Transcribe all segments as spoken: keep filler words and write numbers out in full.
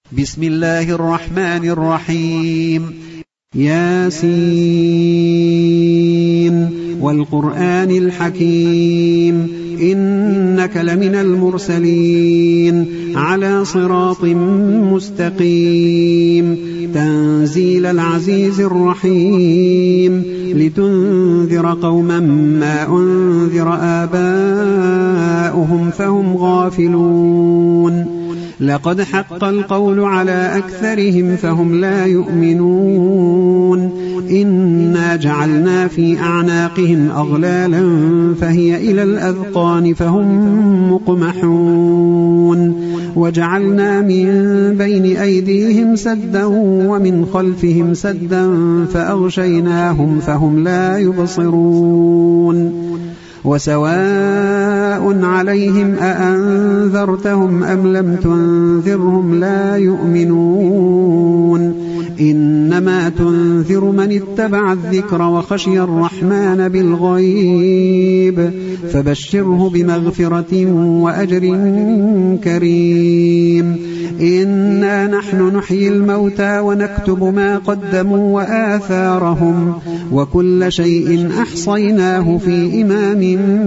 بسم الله الرحمن الرحيم. ياسين والقرآن الحكيم إنك لمن المرسلين على صراط مستقيم تنزيل العزيز الرحيم لتنذر قوما ما أنذر آباؤهم فهم غافلون لقد حق القول على أكثرهم فهم لا يؤمنون إنا جعلنا في أعناقهم أغلالا فهي إلى الأذقان فهم مقمحون وجعلنا من بين أيديهم سدا ومن خلفهم سدا فأغشيناهم فهم لا يبصرون وسواء عليهم أأنذرتهم أم لم تنذرهم لا يؤمنون إنما تنذر من اتبع الذكر وخشي الرحمن بالغيب فبشره بمغفرة وأجر كريم إنا نحن نحيي الموتى ونكتب ما قدموا وآثارهم وكل شيء أحصيناه في إمام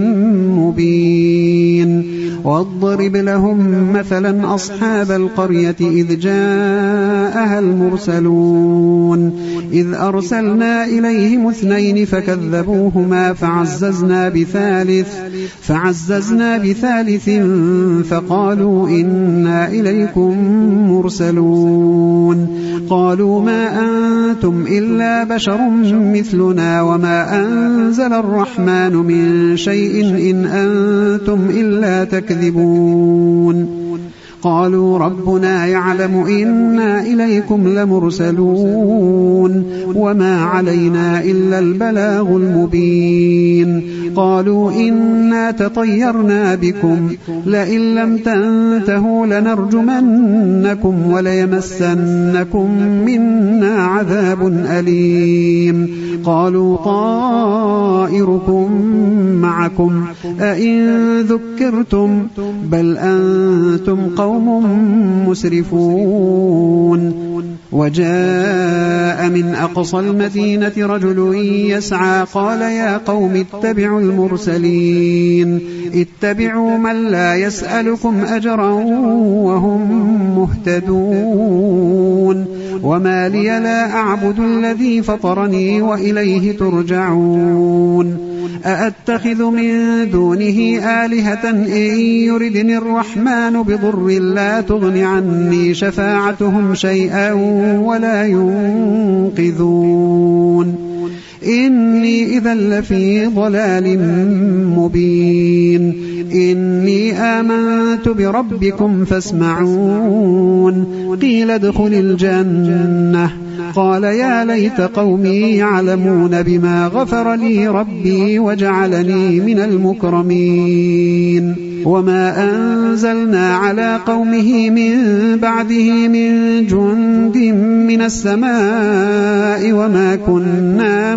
مبين واضرب لهم مثلا أصحاب القرية إذ جاءها المرسلون إذ أرسلنا إليهم اثنين فكذبوهما فعززنا بثالث فعززنا بثالث فقالوا إنا إليكم مرسلون قالوا ما أنتم إلا بشر مثلنا وما أنزل الرحمن من شيء إن أنتم إلا تكذبون قالوا ربنا يعلم إنا إليكم لمرسلون وما علينا إلا البلاغ المبين قالوا إنا تطيرنا بكم لئن لم تنتهوا لنرجمنكم وليمسنكم منا عذاب أليم قالوا طائركم معكم أئن ذكرتم بل أنتم قوم مسرفون وجاء من أقصى المدينة رجل يسعى قال يا قوم اتبعوا المرسلين اتبعوا من لا يسألكم أجرا وهم مهتدون وما لي لا أعبد الذي فطرني وإليه ترجعون أأتخذ من دونه آلهة إن يردني الرحمن بضر لا تغن عني شفاعتهم شيئا ولا ينقذون إني إذا لفي ضلال مبين إني آمنت بربكم فاسمعون قيل ادخل الجنة قال يا ليت قومي يعلمون بما غفر لي ربي وجعلني من المكرمين وما أنزلنا على قومه من بعده من جند من السماء وما كنا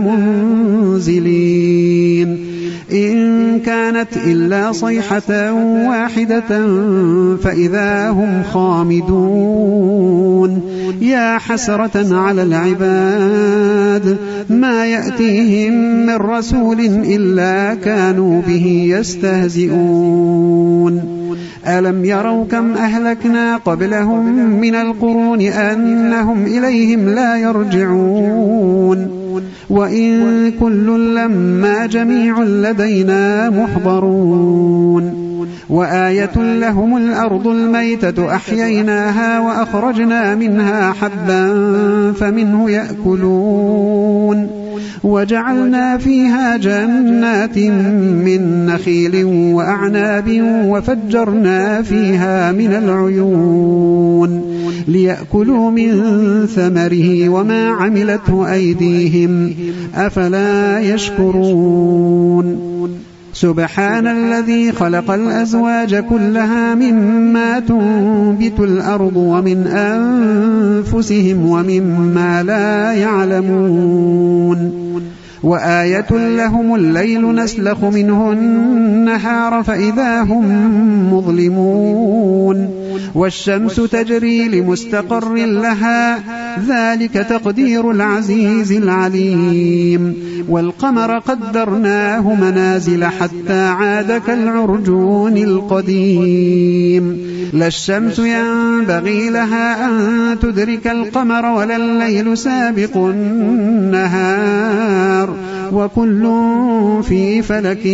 منزلين إن كانت إلا صيحة واحدة فإذا هم خامدون يا حسرة على العباد ما يأتيهم من رسول إلا كانوا به يستهزئون ألم يروا كم أهلكنا قبلهم من القرون أنهم إليهم لا يرجعون وإن كل لما جميع لدينا محضرون وآية لهم الأرض الميتة أحييناها وأخرجنا منها حبا فمنه يأكلون وجعلنا فيها جنات من نخيل وأعناب وفجرنا فيها من العيون ليأكلوا من ثمره وما عملته أيديهم أفلا يشكرون سبحان الذي خلق الأزواج كلها مما تنبت الأرض ومن أنفسهم ومما لا يعلمون وآية لهم الليل نسلخ منه النهار فإذا هم مظلمون والشمس تجري لمستقر لها ذلك تقدير العزيز العليم والقمر قدرناه منازل حتى عاد كالعرجون القديم لا الشمس ينبغي لها أن تدرك القمر ولا الليل سابق النهار وكل في فلك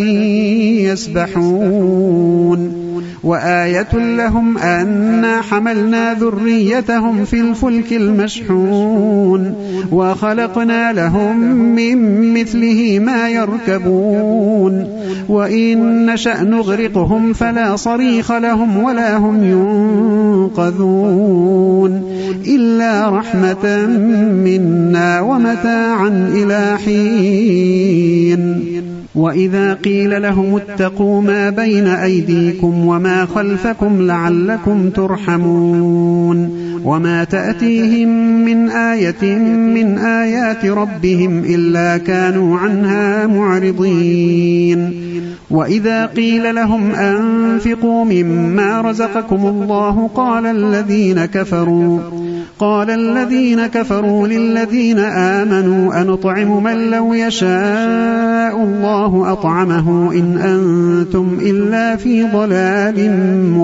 يسبحون وآية لهم أنا حملنا ذريتهم في الفلك المشحون وخلقنا لهم من مثله ما يركبون وإن نشأ نغرقهم فلا صريخ لهم ولا هم ينقذون إلا رحمة منا ومتاعا إلى حين وإذا قيل لهم اتقوا ما بين أيديكم وما خلفكم لعلكم ترحمون وما تأتيهم من آية من آيات ربهم إلا كانوا عنها معرضين وإذا قيل لهم أنفقوا مما رزقكم الله قال الذين كفروا قال الذين كفروا للذين آمنوا أنطعم من لو يشاء الله أطعمه إن أنتم إلا في ضلال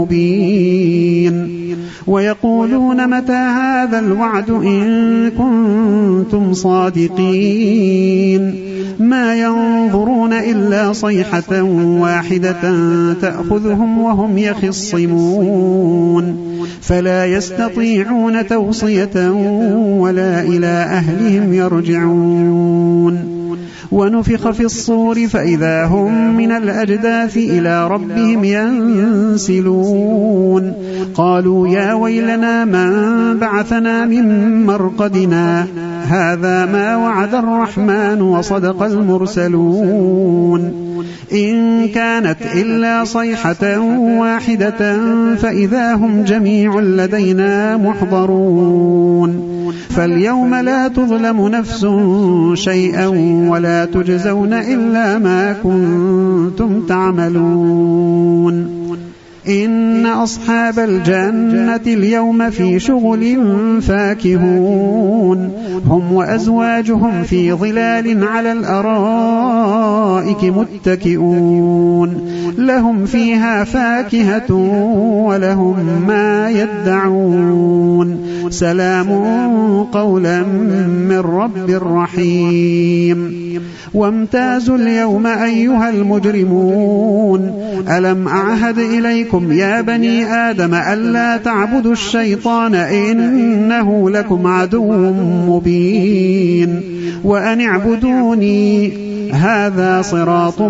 مبين ويقولون متى هذا الوعد إن كنتم صادقين ما ينظرون إلا صيحة واحدة تأخذهم وهم يخصمون فلا يستطيعون توصية ولا إلى أهلهم يرجعون ونفخ في الصور فإذا هم من الأجداث إلى ربهم ينسلون قالوا يا ويلنا من بعثنا من مرقدنا هذا ما وعد الرحمن وصدق المرسلون إن كانت إلا صيحة واحدة فإذا هم جميع لدينا محضرون فاليوم لا تظلم نفس شيئا ولا تجزون إلا ما كنتم تعملون إن أصحاب الجنة اليوم في شغل فاكهون هم وأزواجهم في ظلال على الأرائك متكئون لهم فيها فاكهة ولهم ما يدعون سلام قولا من رب رحيم وامتازوا اليوم أيها المجرمون ألم أعهد إليكم يا بني آدم ألا تعبدوا الشيطان إنه لكم عدو مبين وأن اعبدوني هذا صراط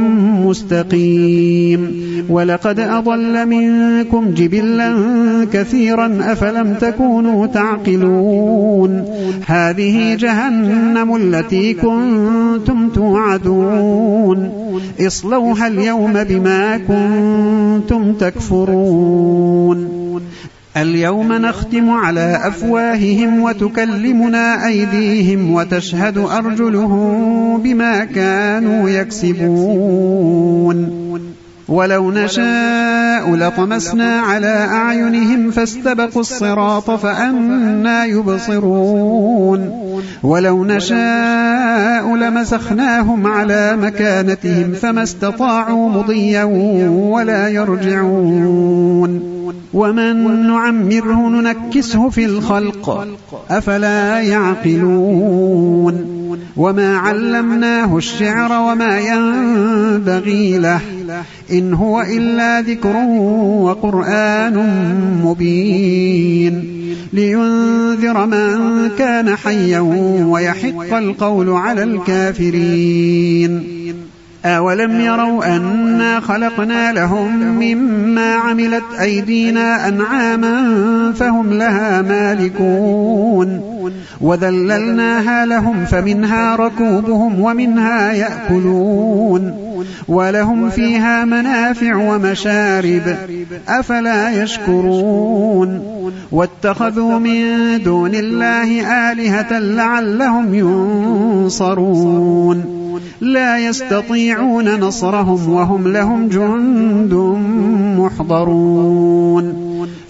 مستقيم ولقد أضل منكم جبلا كثيرا أفلم تكونوا تعقلون هذه جهنم التي كنتم توعدون اصلوها اليوم بما كنتم تكفرون اليوم نختم على أفواههم وتكلمنا أيديهم وتشهد أرجلهم بما كانوا يكسبون ولو نشاء لطمسنا على أعينهم فاستبقوا الصراط فأنى يبصرون ولو نشاء لمسخناهم على مكانتهم فما استطاعوا مضيا ولا يرجعون ومن نعمره ننكسه في الخلق أفلا يعقلون وما علمناه الشعر وما ينبغي له إن هو إلا ذكر وقرآن مبين لينذر من كان حيا ويحق القول على الكافرين أولم يروا أنا خلقنا لهم مما عملت أيدينا أنعاما فهم لها مالكون وذللناها لهم فمنها ركوبهم ومنها يأكلون ولهم فيها منافع ومشارب أفلا يشكرون واتخذوا من دون الله آلهة لعلهم ينصرون لا يستطيعون نصرهم وهم لهم جند محضرون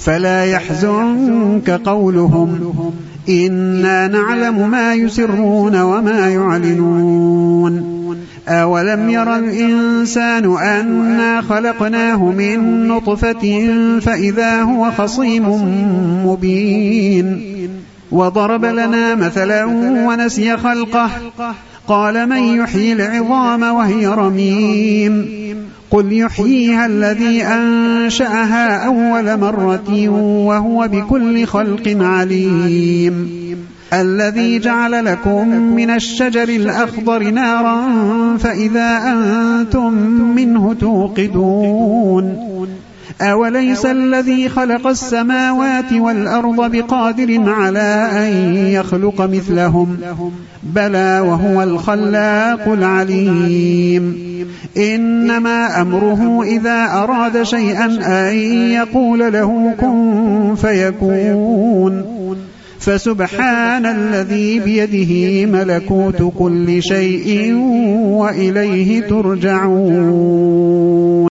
فلا يحزنك قولهم إنا نعلم ما يسرون وما يعلنون أولم ير الإنسان أنا خلقناه من نطفة فإذا هو خصيم مبين وضرب لنا مثلا ونسي خلقه قال من يحيي العظام وهي رميم قل يحييها الذي أنشأها أول مرة وهو بكل خلق عليم الذي جعل لكم من الشجر الأخضر نارا فإذا أنتم منه توقدون أوليس الذي خلق السماوات والأرض بقادر على أن يخلق مثلهم بلى وهو الخلاق العليم إنما أمره إذا أراد شيئا أن يقول له كن فيكون فسبحان الذي بيده ملكوت كل شيء وإليه ترجعون.